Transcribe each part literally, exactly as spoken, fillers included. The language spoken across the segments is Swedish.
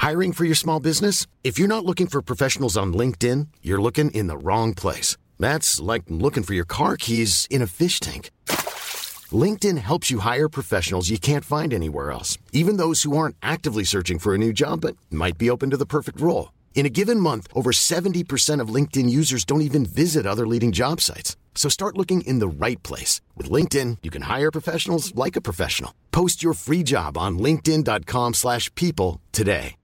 Hiring for your small business? If you're not looking for professionals on LinkedIn, you're looking in the wrong place. That's like looking for your car keys in a fish tank. LinkedIn helps you hire professionals you can't find anywhere else, even those who aren't actively searching for a new job but might be open to the perfect role. In a given month, over seventy percent of LinkedIn users don't even visit other leading job sites. So start looking in the right place. With LinkedIn, you can hire professionals like a professional. Post your free job on linkedin dot com slash people today.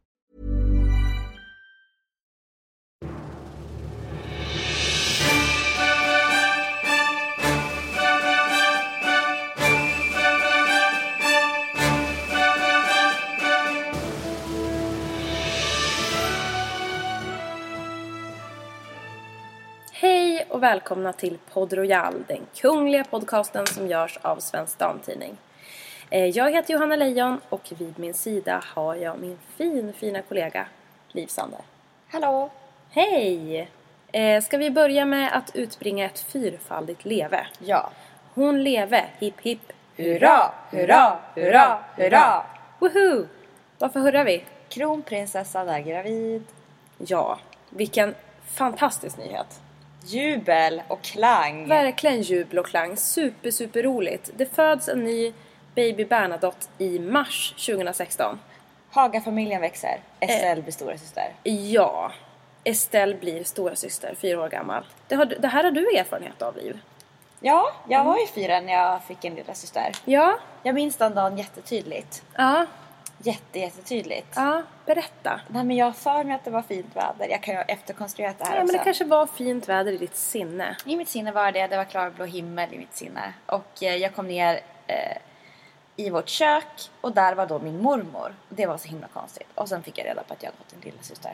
Hej och välkomna till Podd Royal, den kungliga podcasten som görs av Svensk Damtidning. Jag heter Johanna Lejon och vid min sida har jag min fin, fina kollega Liv Sander. Hallå! Hej! Ska vi börja med att utbringa ett fyrfaldigt leve? Ja. Hon leve, hipp hipp, hurra, hurra, hurra, hurra! Woohoo! Varför hurrar vi? Kronprinsessan är gravid. Ja, vilken fantastisk nyhet. Jubel och klang. Verkligen jubel och klang. Super, super roligt. Det föds en ny baby Bernadotte i mars tjugohundrasexton. Haga-familjen växer. Estelle blir stora syster. Ja, Estelle blir stora syster, fyra år gammal. Det, har, det här har du erfarenhet av, Liv. Ja, jag var ju fyra när jag fick en lilla syster. Ja. Jag minns den dagen jättetydligt. Ja. Jätte, jättetydligt. Ja, berätta. Nej, men jag har för mig att det var fint väder. Jag kan ju efterkonstruera det här ja, också. Men det kanske var fint väder i ditt sinne. I mitt sinne var det. Det var klarblå himmel i mitt sinne. Och eh, jag kom ner eh, i vårt kök. Och där var då min mormor. Det var så himla konstigt. Och sen fick jag reda på att jag hade fått en lilla syster.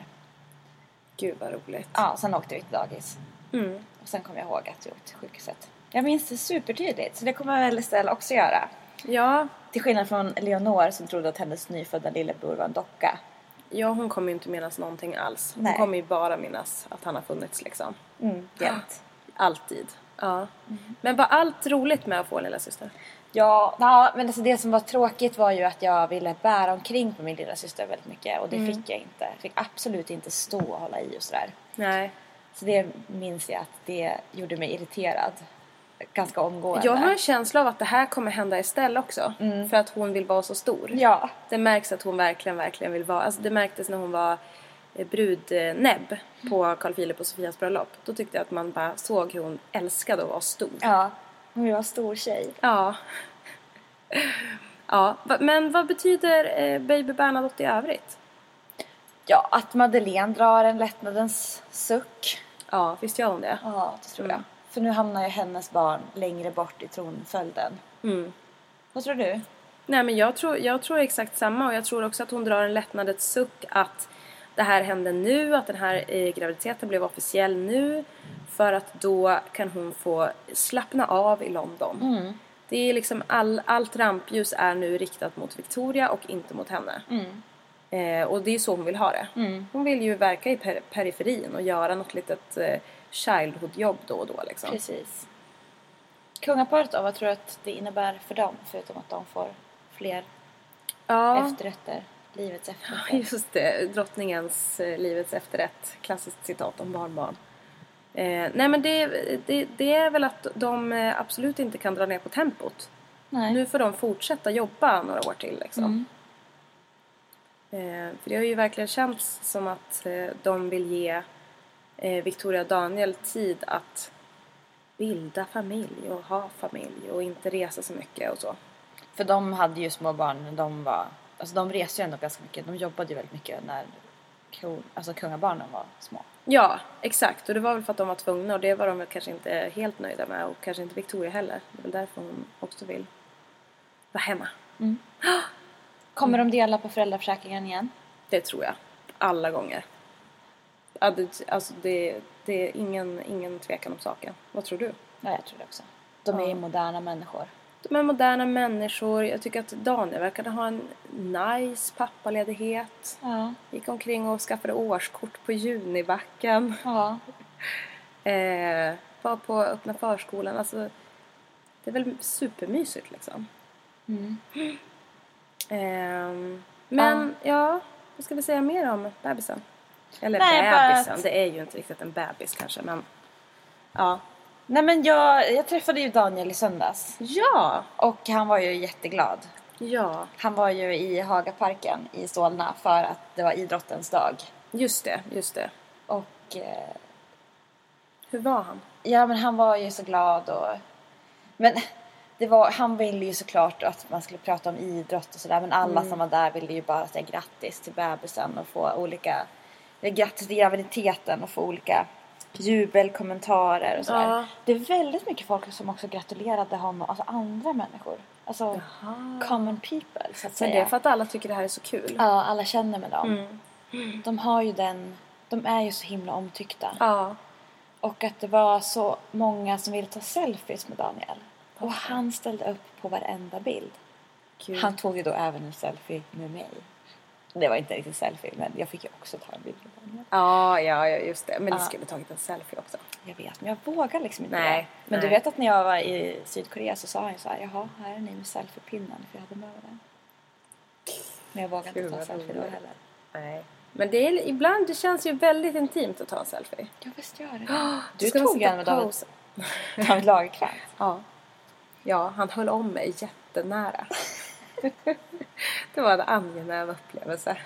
Gud vad roligt. Ja, sen åkte vi till dagis. Mm. Och sen kom jag ihåg att jag åkte till sjukhuset. Jag minns det supertydligt. Så det kommer väl Estelle också göra. Ja. Till skillnad från Leonor som trodde att hennes nyfödda lillebror var en docka. Ja, hon kommer ju inte minnas någonting alls. Hon Nej. kommer ju bara minnas att han har funnits liksom. Mm, jämt. Alltid. Ja. Mm. Men var allt roligt med att få en lilla syster? Ja, ja, men alltså det som var tråkigt var ju att jag ville bära omkring på min lilla syster väldigt mycket. Och det mm. fick jag inte. Jag fick absolut inte stå och hålla i och sådär. Nej. Så det minns jag att det gjorde mig irriterad. Ganska omgående. Jag har en känsla av att det här kommer hända Estelle också. Mm. För att hon vill vara så stor. Ja. Det märks att hon verkligen, verkligen vill vara. Alltså det märktes när hon var brudnäbb på Carl Philip och Sofias bröllop. Då tyckte jag att man bara såg hur hon älskade att vara stor. Ja, hon var stor tjej. Ja. Ja, men vad betyder Baby Bernadotte i övrigt? Ja, att Madeleine drar en lättnadens suck. Ja, visst gör hon det? Ja, det tror mm. jag. För nu hamnar ju hennes barn längre bort i tronföljden. Mm. Vad tror du? Nej, men jag tror, jag tror exakt samma. Och jag tror också att hon drar en lättnadets suck. Att det här hände nu. Att den här eh, graviditeten blev officiell nu. För att då kan hon få slappna av i London. Mm. Det är liksom all, allt rampljus är nu riktat mot Victoria och inte mot henne. Mm. Eh, och det är så hon vill ha det. Mm. Hon vill ju verka i per- periferin och göra något litet eh, childhood-jobb då och då. Liksom. Precis. Kungaparet då, vad tror du att det innebär för dem? Förutom att de får fler ja. efterrätter. Livets efterrätt. Ja, just det. Drottningens eh, livets efterrätt. Klassiskt citat om barnbarn. Eh, nej men det, det, det är väl att de eh, absolut inte kan dra ner på tempot. Nej. Nu får de fortsätta jobba några år till liksom. Mm. Eh, för det har ju verkligen känts som att eh, de vill ge eh, Victoria och Daniel tid att bilda familj och ha familj och inte resa så mycket och så. För de hade ju små barn, de var, alltså de reste ju ändå ganska mycket. De jobbade ju väldigt mycket när kung, alltså kungabarnen var små. Ja, exakt. Och det var väl för att de var tvungna och det var de väl kanske inte helt nöjda med och kanske inte Victoria heller. Det är väl därför hon också vill vara hemma. Mm. Kommer de dela på föräldraförsäkringen igen? Det tror jag. Alla gånger. Alltså det, det är ingen, ingen tvekan om saken. Vad tror du? Ja, jag tror det också. De är ju moderna människor. De är moderna människor. Jag tycker att Daniel verkade ha en nice pappaledighet. Ja. Gick omkring och skaffade årskort på Junibacken. Ja. eh, var på öppna förskolan. Alltså, det är väl supermysigt liksom. Mm. Eh, men ja. ja. vad ska vi säga mer om bebisen? Eller Nej, bebisen, att... det är ju inte riktigt en bebis kanske, men ja. Nej, men jag, jag träffade ju Daniel i söndags. Ja! Och han var ju jätteglad. Ja. Han var ju i Hagaparken i Solna för att det var idrottens dag. Just det, just det. Och... Eh, hur var han? Ja, men han var ju så glad och... Men det var, han ville ju såklart att man skulle prata om idrott och sådär. Men alla mm. som var där ville ju bara säga grattis till bebisen och få olika... Eller grattis till graviditeten och få olika jubelkommentarer och sådär. Ja. Det är väldigt mycket folk som också gratulerade honom, alltså andra människor. Alltså Jaha. common people, så att säga. Men det är för att alla tycker det här är så kul. Ja, alla känner med dem. Mm. Mm. De har ju den... De är ju så himla omtyckta. Ja. Och att det var så många som ville ta selfies med Daniel. Och han ställde upp på varenda bild. Kul. Han tog ju då även en selfie med mig. Det var inte riktigt selfie, men jag fick ju också ta en bild med Daniel. Ja, ja, just det. Men ja. ni skulle tagit en selfie också. Jag vet, men jag vågar liksom inte nej, det. Men nej. Du vet att när jag var i Sydkorea så sa han så här: jaha, här är ni med selfiepinnen, för jag hade med den. Men jag vågar inte ta en selfie då heller. Nej. Men det är, ibland, det känns ju väldigt intimt att ta en selfie. Ja, visst gör det. Oh, du tog en med David, David Lagercrantz. Ja. Ja, han höll om mig jättenära. Det var en angenäm upplevelse.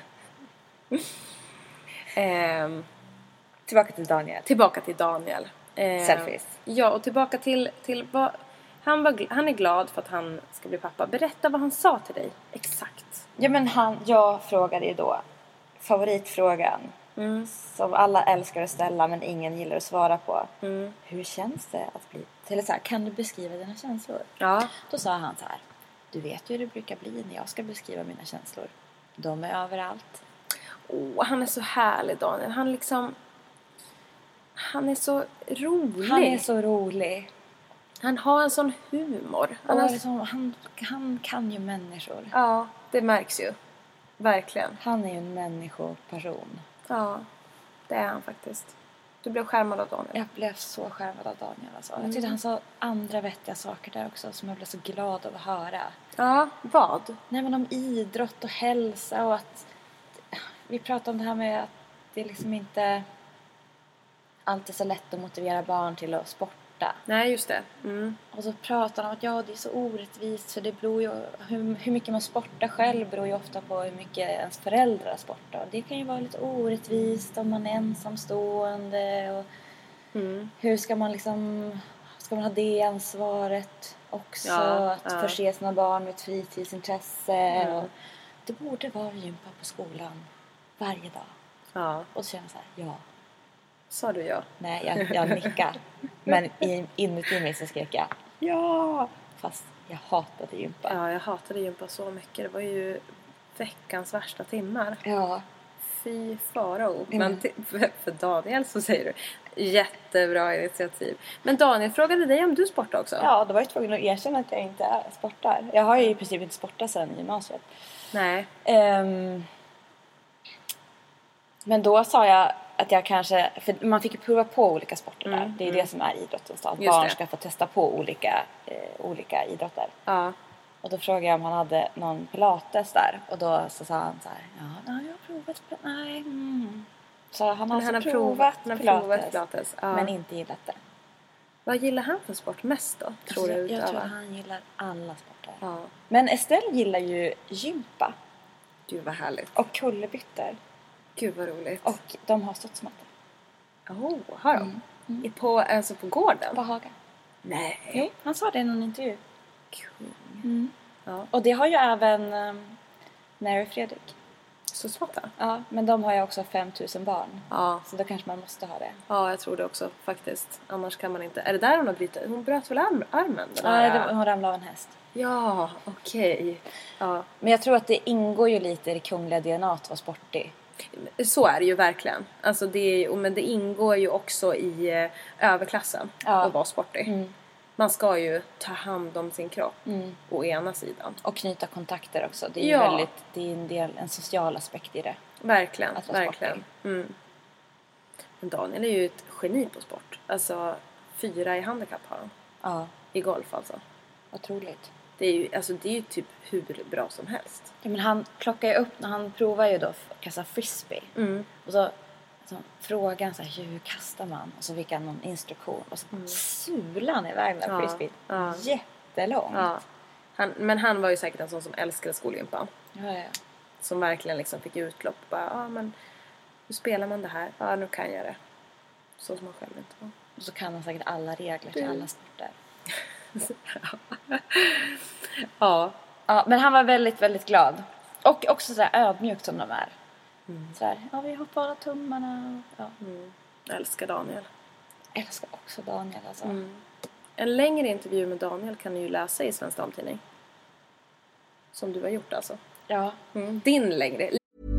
ehm, tillbaka till Daniel. Tillbaka till Daniel. Ehm, Selfies. Ja, och tillbaka till... till vad, han, var, han är glad för att han ska bli pappa. Berätta vad han sa till dig. Exakt. Ja, men han, jag frågade ju då favoritfrågan. Mm. Som alla älskar att ställa men ingen gillar att svara på. Mm. Hur känns det att bli... Eller så här, kan du beskriva dina känslor? Ja. Då sa han så här: du vet ju hur det brukar bli när jag ska beskriva mina känslor. De är överallt. Oh, han är så härlig, Daniel. Han liksom... Han är så rolig. Han är så rolig. Han har en sån humor. Han, har... har... liksom, han, han kan ju människor. Ja, det märks ju. Verkligen. Han är ju en människoperson. Ja, det är han faktiskt. Du blev skärmad av Daniel. Jag blev så skärmad av Daniel. Alltså. Mm. Jag tyckte han sa andra vettiga saker där också som jag blev så glad av att höra. Ja, vad? Nej, men om idrott och hälsa och att... Vi pratade om det här med att det liksom inte alltid är så lätt att motivera barn till att sporta. Nej, just det. Mm. Och så pratar de om att ja, det är så orättvist för det beror ju... Hur, hur mycket man sportar själv beror ju ofta på hur mycket ens föräldrar sportar. Och det kan ju vara lite orättvist om man är ensamstående. Och mm. hur ska man liksom... Ska man ha det ansvaret också? Ja, att ja. förse sina barn med ett fritidsintresse. Mm. Och det borde vara gympa på skolan varje dag. Ja. Och så känner jag så här, ja. Sa du ja? Nej, jag, jag nickade. Men i, inuti mig så skrek jag ja. Fast jag hatade gympa. Ja, jag hatade gympa så mycket. Det var ju veckans värsta timmar. Ja. Fy farao. Mm. Men till, för, för Daniel så säger du jättebra initiativ. Men Daniel frågade dig om du sportar också. Ja, då var jag tvungen att erkänna att jag inte är sportar. Jag har ju i princip inte sportat sedan gymnasiet. Nej. Um, men då sa jag att jag kanske... För man fick ju prova på olika sporter där. Mm, det är mm. det som är idrottens dag. Just Barn det. ska få testa på olika, eh, olika idrotter. Ja. Och då frågade jag om han hade någon pilates där. Och då så sa han så här: ja, nej, jag har provat. Nej. Mm. Så han har, Men alltså han har provat, provat, han har pilates, provat pilates. Ja. men inte gillat det. Vad gillar han för sport mest då? Tror Alltså, du jag, jag tror utöva? att han gillar alla sporter. Ja. Men Estelle gillar ju gympa. Gud vad härligt. Och kullerbyttor. Gud vad roligt. Och de har studsmatta. Oh, har de? Mm. Mm. På, alltså på gården? På Haga. Nej. Jo, han sa det i någon intervju. Kung. Mm. Ja. Och det har ju även um, Mary Fredrik. Studsmatta? Ja, men de har ju också femtusen barn. Ja. Så då kanske man måste ha det. Ja, jag tror det också faktiskt. Annars kan man inte. Är det där hon har brutit? Hon bröt väl arm, armen? Den Nej, här... ja, hon ramlade av en häst. Ja, okej. Okay. Ja. Men jag tror att det ingår ju lite i det kungliga D N A att vara sportig. Så är det ju verkligen. Alltså det är, men det ingår ju också i eh, överklassen Ja. att vara sportig. Mm. Man ska ju ta hand om sin kropp Mm. å ena sidan. Och knyta kontakter också. Det är ju Ja. väldigt, det är en, del, en social aspekt i det. Verkligen, Att vara verkligen. Mm. Men Daniel är ju ett geni på sport. Alltså fyra i handikapp har han. Ja, I golf alltså. otroligt. Det är ju, alltså, det är ju typ hur bra som helst. Ja, men han plockar ju upp, när han provar ju då att kasta frisbee. Mm. Och så, så frågar han så här, hur kastar man? Och så fick han någon instruktion. Och så mm. sular han iväg den ja. frisbee. Ja. Jättelångt. Ja. Han, men han var ju säkert en sån som älskade skolgympan. Ja, ja. Som verkligen liksom fick utlopp. Bara, ja, men hur spelar man det här? Ja, nu kan jag det. Så som man själv inte var. Och så kan han säkert alla regler till alla sporter. ja. Ja, men han var väldigt, väldigt glad. Och också så här ödmjukt som de är. Mm. Så här, ja, vi har bara tummarna. Ja. Mm. Jag älskar Daniel. Jag älskar också Daniel alltså. Mm. En längre intervju med Daniel kan ni ju läsa i Svensk Damtidning. Som du har gjort alltså. Ja. Mm. Din längre.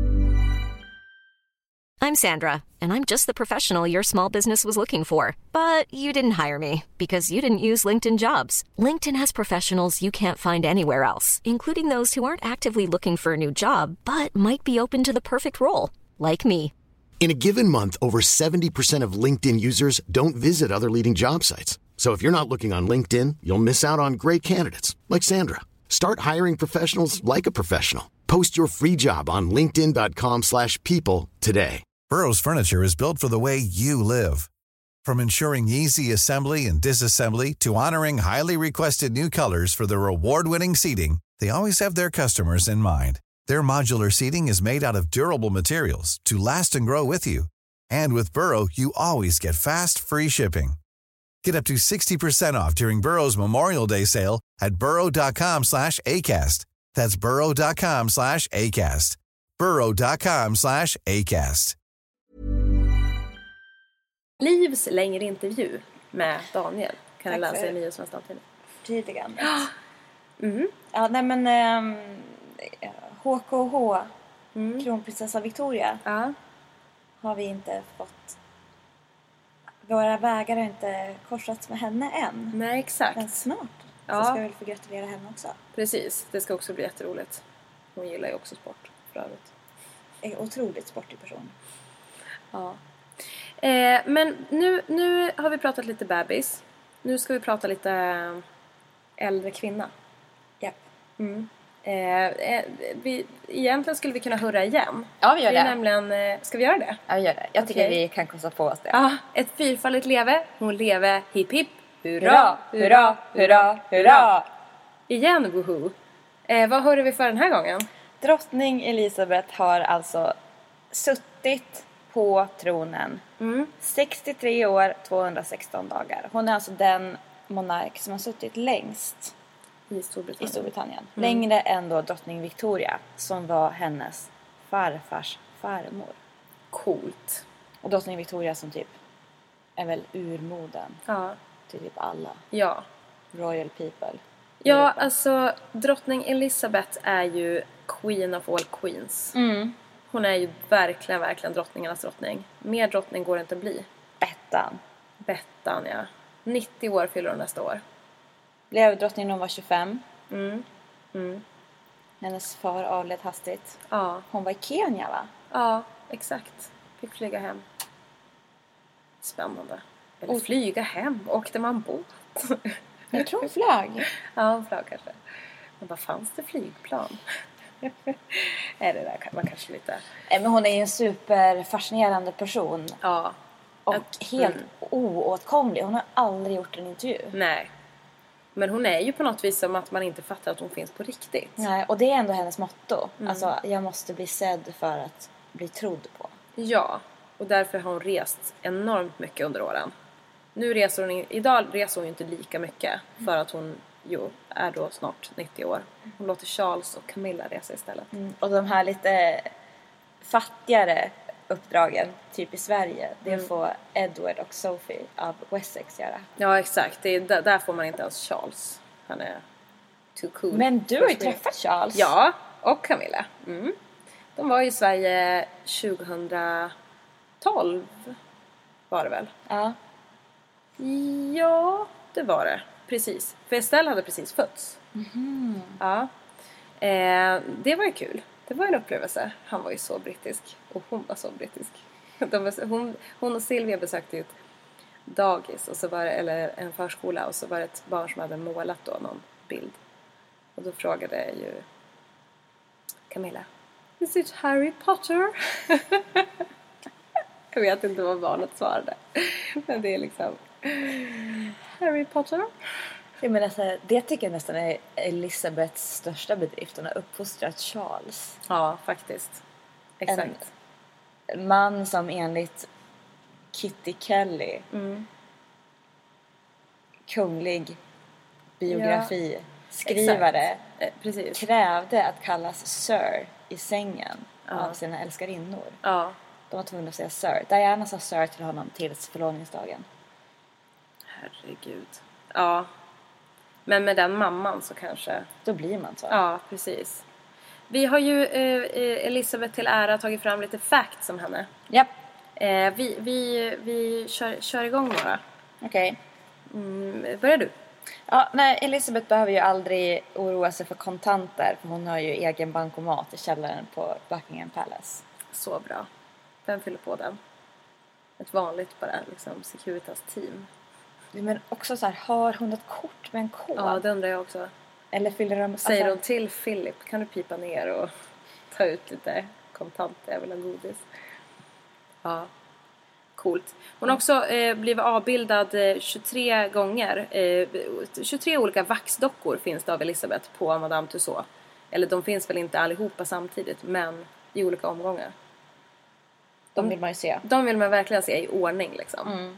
I'm Sandra, and I'm just the professional your small business was looking for. But you didn't hire me because you didn't use LinkedIn Jobs. LinkedIn has professionals you can't find anywhere else, including those who aren't actively looking for a new job, but might be open to the perfect role, like me. In a given month, over seventy percent of LinkedIn users don't visit other leading job sites. So if you're not looking on LinkedIn, you'll miss out on great candidates like Sandra. Start hiring professionals like a professional. Post your free job on linkedin dot com slash people today. Burrow's furniture is built for the way you live. From ensuring easy assembly and disassembly to honoring highly requested new colors for their award-winning seating, they always have their customers in mind. Their modular seating is made out of durable materials to last and grow with you. And with Burrow, you always get fast, free shipping. Get up to sixty percent off during Burrow's Memorial Day sale at burrow dot com slash acast. That's burrow dot com slash acast. burrow dot com slash acast. Livs längre intervju med Daniel kan jag läsa i nya Svensk Damtidning. Tidigare. Mm. Ja, nej men um, H K H, mm. kronprinsessa Victoria, ja. har vi inte fått. Våra vägar har inte korsats med henne än. Nej, exakt. Men snart ja. så ska vi väl få gratulera henne också. Precis, det ska också bli jätteroligt. Hon gillar ju också sport för övrigt. Är otroligt sportig person. Ja. Eh, men nu, nu har vi pratat lite bebis. Nu ska vi prata lite äldre kvinna. Ja. Mm. Eh, eh, vi, egentligen skulle vi kunna hurra igen. Ja, vi gör det. det. Nämligen, eh, ska vi göra det? Ja, vi gör det. Jag tycker okay. vi kan kosta på oss det. Ja, ett fyrfaldigt leve. Hon leve, hipp hipp. Hurra, hurra, hurra, hurra. Igen, woohoo. Eh, vad hörde vi för den här gången? Drottning Elisabeth har alltså suttit på tronen. Mm. sextiotre år, tvåhundrasexton dagar. Hon är alltså den monark som har suttit längst i Storbritannien. I Storbritannien. Mm. Längre än då drottning Victoria, som var hennes farfars farmor. Coolt. Och drottning Victoria som typ är väl urmoden. Ja. Till typ alla. Ja. Royal people. Ja, alltså drottning Elizabeth är ju queen of all queens. Mm. Hon är ju verkligen, verkligen drottningarnas drottning. Mer drottning går det inte att bli. Bettan. Bettan, ja. nittio år fyller hon nästa år. Blev drottning när hon var tjugofem. Mm. Mm. Hennes far avled hastigt. Ja. Hon var i Kenya, va? Ja, exakt. Fick flyga hem. Spännande. Eller och flyga hem. Åkte man båt? Jag tror hon flög. Ja, hon flög kanske. Men vad fanns det flygplan? Är det där kan man kanske lite... Men hon är ju en superfascinerande person. Ja. Och att, helt mm. oåtkomlig. Hon har aldrig gjort en intervju. Nej. Men hon är ju på något vis som att man inte fattar att hon finns på riktigt. Nej, och det är ändå hennes motto. Mm. Alltså, jag måste bli sedd för att bli trodd på. Ja, och därför har hon rest enormt mycket under åren. Nu reser hon, idag reser hon ju inte lika mycket för att hon jo, är då snart nittio år. Hon låter Charles och Camilla resa istället. Mm. Och de här lite fattigare uppdragen, typ i Sverige, det mm. får Edward och Sophie av Wessex göra. Ja, exakt. Det är, där, där får man inte ens Charles. Han är too cool. Men du har ju träffat Charles. Ja, och Camilla. Mm. De var i Sverige tjugotolv var det väl? Ja. Ja, det var det. Precis. För Estelle hade precis fötts. Mm-hmm. Ja. Eh, det var ju kul. Det var en upplevelse. Han var ju så brittisk. Och hon var så brittisk. De var, hon, hon och Silvia besökte ju ett dagis. Och så var det, eller en förskola. Och så var det ett barn som hade målat då någon bild. Och då frågade ju Camilla, is it Harry Potter? Jag vet inte vad barnet svarade. Men det är liksom Harry Potter. Jag menar, så här, det tycker jag nästan är Elizabeths största bedrift. Hon har uppfostrat Charles. Ja, faktiskt. Exakt. En man som enligt Kitty Kelly, Mm. kunglig biografi, Ja, skrivare, eh, precis. krävde att kallas Sir i sängen Ja. av sina älskarinnor. Ja, De var tvungna att säga Sir. Diana sa Sir till honom tills förlovningsdagen. herregud. Ja. Men med den mamman så kanske... Då blir man så. Ja, precis. Vi har ju eh, Elisabeth till ära tagit fram lite facts om henne. Japp. Eh, vi vi, vi kör, kör igång några. Okej. Mm, börjar du? Ja, nej, Elizabeth behöver ju aldrig oroa sig för kontanter. För hon har ju egen bankomat i källaren på Buckingham Palace. Så bra. Vem fyller på den? Ett vanligt bara liksom Securitas team. Men också så här, har hon ett kort med en kod? Ja, det undrar jag också. Eller fyller de... Säger alltså, hon till Philip, kan du pipa ner och ta ut lite kontanter, jag vill ha godis. Ja, coolt. Hon har också eh, blivit avbildad eh, tjugotre gånger. Eh, tjugotre olika vaxdockor finns det av Elisabeth på Madame Tussauds. Eller de finns väl inte allihopa samtidigt, men i olika omgångar. de vill man ju se. De vill man verkligen se i ordning liksom. Mm.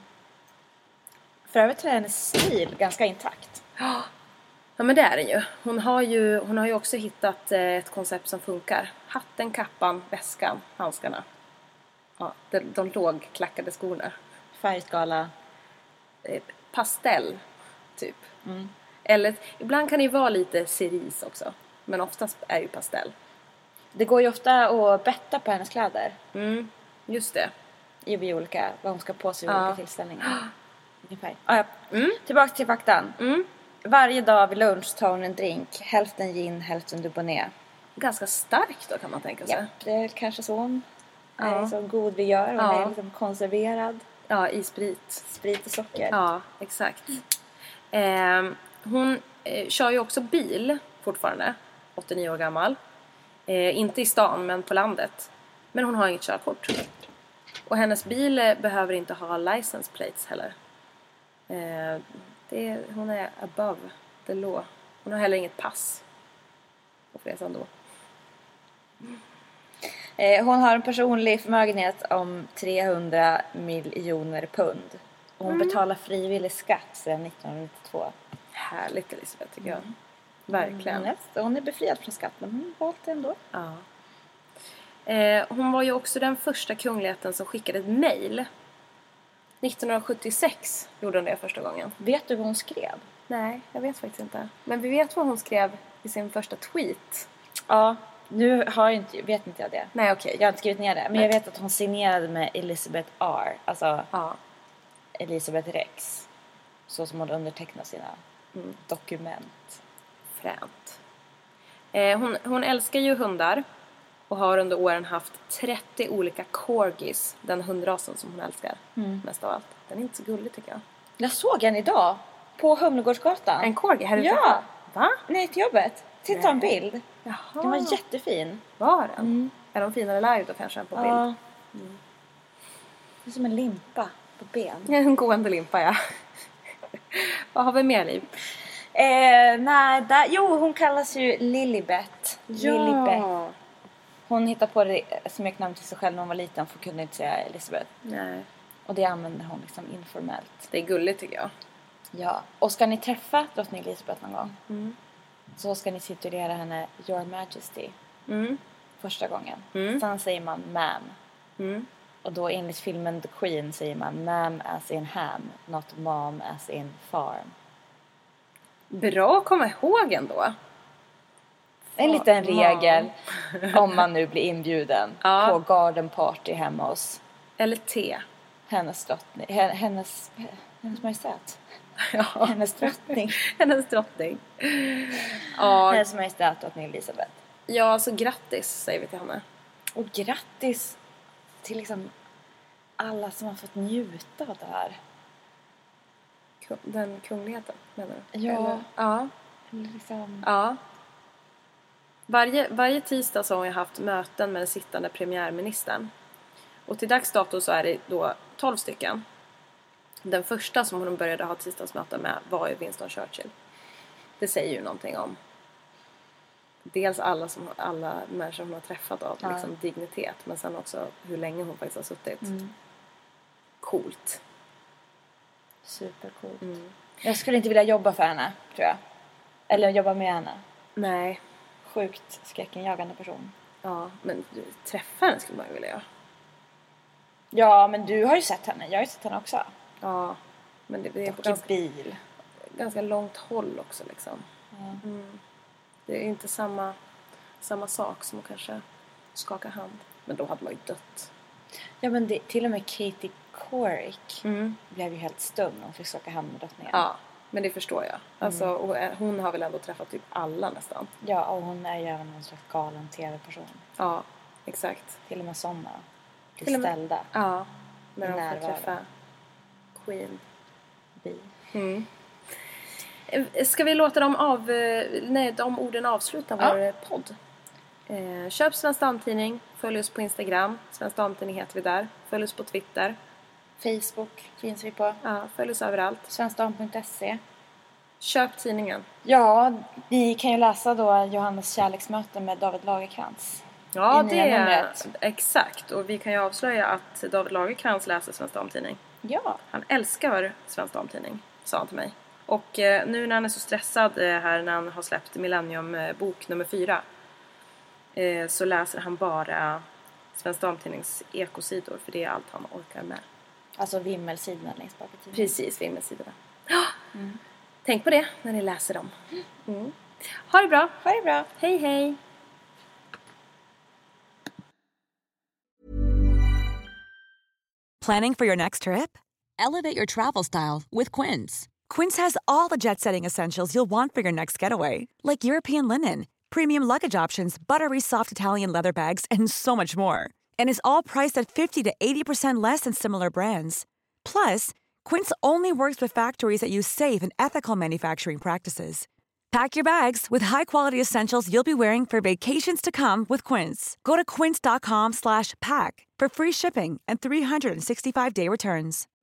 För övrigt är hennes stil ganska intakt. Ja, men det är den ju. Hon har ju, hon har ju också hittat eh, ett koncept som funkar. Hatten, kappan, väskan, handskarna. Ja, de, de lågklackade skorna. Färgskala. Eh, pastell, typ. Mm. Eller ibland kan det ju vara lite cerise också. Men oftast är det ju pastell. Det går ju ofta att betta på hennes kläder. Mm, just det. I vid olika, vad hon ska på sig i Ja. olika tillställningar. Vilken färg? Ah, ja. Mm. Tillbaka till faktan. Mm. Varje dag vid lunch tar hon en drink. Hälften gin, hälften Dubonnet. Ganska starkt då kan man tänka sig. Ja, det är kanske så hon Ja. är så god vi gör. Hon Ja. är liksom konserverad. Ja, i sprit. Sprit och socker. Ja, exakt. Eh, hon eh, kör ju också bil fortfarande. åttionio år gammal. Eh, inte i stan, men på landet. Men hon har inget körkort. Och hennes bil eh, behöver inte ha license plates heller. Eh, det är, hon är above the law. Hon har heller inget pass. På resan då. Eh, hon har en personlig förmögenhet om trehundra miljoner pund. Och hon Mm. betalar frivillig skatt sedan nittonhundranittiotvå. Härligt Elisabeth tycker jag. Verkligen. Hon är, hon är befriad från skatt, men hon har valt det ändå. Ja. Eh, hon var ju också den första kungligheten som skickade ett mejl. nittonhundrasjuttiosex gjorde hon det första gången. Vet du vad hon skrev? Nej, jag vet faktiskt inte. Men vi vet vad hon skrev i sin första tweet. Ja, nu har jag inte, vet inte jag det. Nej, okej. Jag har inte skrivit ner det. Men Nej. jag vet att hon signerade med Elizabeth R. Alltså Ja. Elizabeth Rex. Så som hon undertecknar sina Mm. dokument. Fränt. Eh, hon, hon älskar ju hundar. Och har under åren haft trettio olika corgis. Den hundrasen som hon älskar. Mm. Mest av allt. Den är inte så gullig tycker jag. Jag såg en idag. På Humlegårdsgatan. En corgi? Här Ja. Va? Nej, till jobbet. Titta en Nej. bild. Jaha. Den var jättefin. Var den? Mm. Är de finare live då kanske än på bild? Ja. Det är som en limpa på ben. En gående limpa, ja. Vad har vi mer, Liv? Eh, nej, där, jo, hon kallas ju Lilibet. Lilibet. Hon hittade på det smeknamn till sig själv när hon var liten, för hon kunde inte säga Elizabeth. Nej. Och det använder hon liksom informellt. Det är gulligt tycker jag. Ja. Och ska ni träffa drottning Elizabeth någon gång, Mm. så ska ni titulera henne Your Majesty Mm. första gången. Mm. Sen säger man ma'am. Mm. Och då enligt filmen The Queen säger man ma'am as in ham, not mom as in farm. Bra att komma ihåg ändå. En liten Mom. regel om man nu blir inbjuden Ja. på garden party hemma hos Eller te. hennes drottning, hen- hennes, hennes majestät. Ja. Hennes drottning. Hennes drottning. Ja, Hennes majestät drottning Elizabeth. ja, alltså grattis säger vi till henne. Och grattis till liksom alla som har fått njuta av det här. Ku- Den kungligheten, menar du? Ja. Eller? Ja. Eller liksom, Ja. Varje, varje tisdag så har jag haft möten med den sittande premiärministern. Och till dags dato så är det då tolv stycken. Den första som hon började ha tisdagsmöten med var ju Winston Churchill. Det säger ju någonting om dels alla, som, alla människor hon har träffat av ja. liksom, dignitet. Men sen också hur länge hon faktiskt har suttit. Mm. Coolt. Supercoolt. Mm. Jag skulle inte vilja jobba för henne, tror jag. Eller jobba med henne. Nej. Sjukt skräckenjagande person. Ja, men du, träffa henne skulle man ju vilja göra. Ja, men du har ju sett henne. Jag har ju sett henne också. Ja, men det, det är på ganska, bil. ganska långt håll också liksom. Mm. Mm. Det är inte samma, samma sak som att kanske skaka hand. Men då hade man ju dött. Ja, men det, till och med Katie Couric mm. blev ju helt stum när hon fick skaka hand med drottningen. Ja, men det förstår jag. Alltså, mm. och hon har väl ändå träffat typ alla nästan. Ja, och hon är ju även någon slags galen tv-person. Ja, exakt. Till och med sådana. Till ställda. Ja, när de får träffa Queen Bee. Mm. Ska vi låta dem av, nej, de orden avsluta vår ja. podd? Eh, köp Svensk Damtidning. Följ oss på Instagram. Svensk Damtidning heter vi där. Följ oss på Twitter. Facebook finns vi på. Ja, följ oss överallt. Svenskdam punkt se. Köp tidningen. Ja, ni kan ju läsa då Johannes kärleksmöte med David Lagercrantz. Ja, det är exakt. Och vi kan ju avslöja att David Lagercrantz läser Svensk Damtidning. Ja. Han älskar Svensk Damtidning, sa han till mig. Och eh, nu när han är så stressad eh, här när han har släppt Millennium eh, bok nummer fyra. Eh, så läser han bara Svensk Damtidnings ekosidor. För det är allt han orkar med. Alltså vimmelsidorna längst bak i tidningen. Precis, vimmelsidorna. Mm. Tänk på det när ni läser dem. Mm. Ha det bra. Ha det bra. Hej hej. Planning for your next trip? Elevate your travel style with Quince. Quince has all the jet-setting essentials you'll want for your next getaway, like European linen, premium luggage options, buttery soft Italian leather bags, and so much more. And is all priced at fifty to eighty percent less than similar brands. Plus, Quince only works with factories that use safe and ethical manufacturing practices. Pack your bags with high-quality essentials you'll be wearing for vacations to come with Quince. Go to quince dot com slash pack for free shipping and three sixty-five day returns.